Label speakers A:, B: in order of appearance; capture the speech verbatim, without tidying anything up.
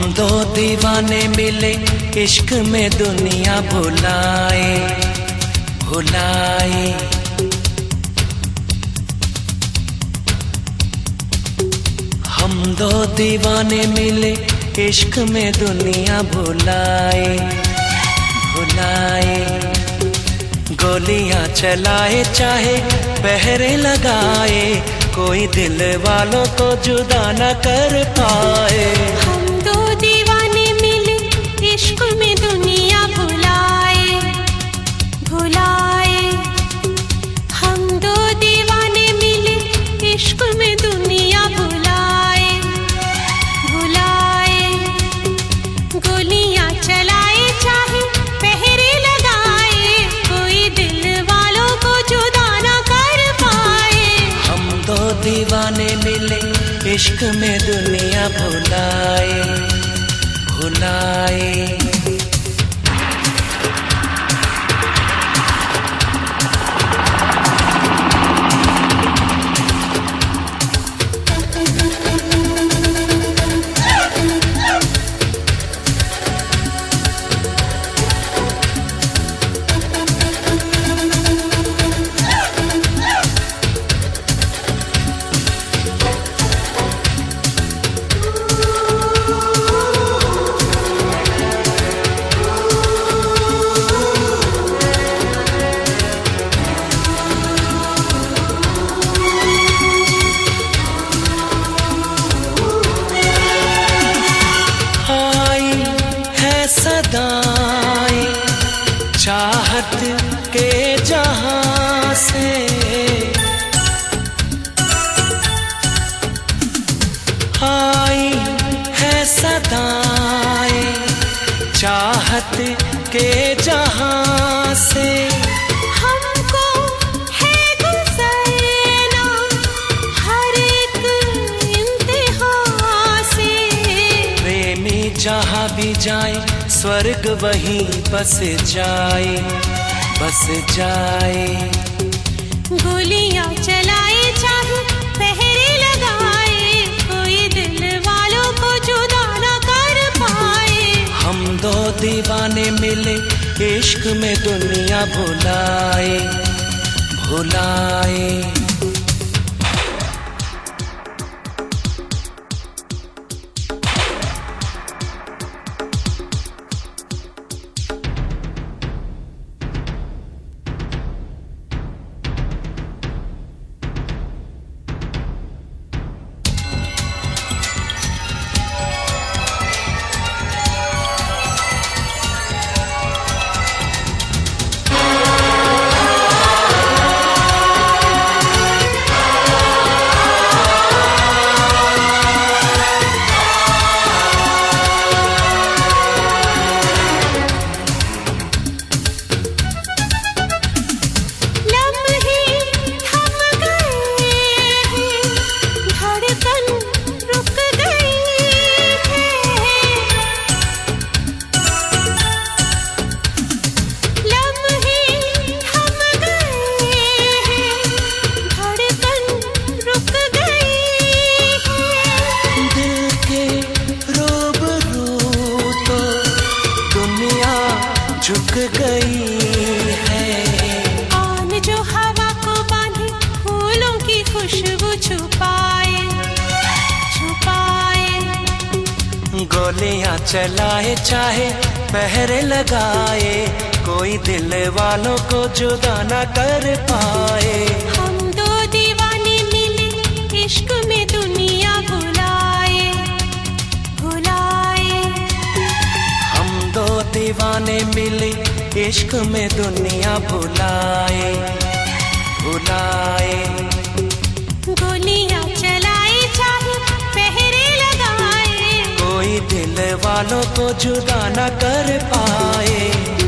A: दो दीवाने मिले इश्क में दुनिया भुलाए भुलाए। हम दो दीवाने मिले इश्क में दुनिया भुलाए भुलाए। गोलियां चलाए चाहे पहरे लगाए, कोई दिल वालों को जुदा न कर पाए।
B: हम दो दीवाने मिले इश्क में दुनिया भुलाए भुलाए। हम दो दीवाने मिले इश्क में दुनिया भुलाए भुलाए। गोलियां चलाए चाहे पहरे लगाए, कोई दिल वालों को जुदा न कर पाए।
A: हम दो दीवाने मिले इश्क में दुनिया भुलाए भुलाए। सदाएं चाहत के जहां से, आई है सदाएं चाहत के जहां से।
B: हमको है गुज़रना हर एक इम्तिहान से।
A: प्रेमी जहां भी जाए स्वर्ग वहीं बस जाए बस जाए।
B: गोलियां चलाए चाहे पहरे लगाए, कोई दिल वालों को जुदा न कर पाए।
A: हम दो दीवाने मिले इश्क में दुनिया भुलाए भुलाए। झुक गई है
B: आन जो हवा को बांधे, फूलों की खुशबू छुपाए छुपाए।
A: गोलियां चलाए चाहे पहरे लगाए, कोई दिल वालों को जुदा न कर पाए।
B: हम दो दीवाने मिले इश्क में दुनिया भुलाए भुलाए।
A: हम दो दीवाने मिले इश्क में दुनिया भुलाए भुलाए।
B: गोलियां चलाए चाहे पहरे लगाए,
A: कोई दिल वालों को जुदा न कर पाए।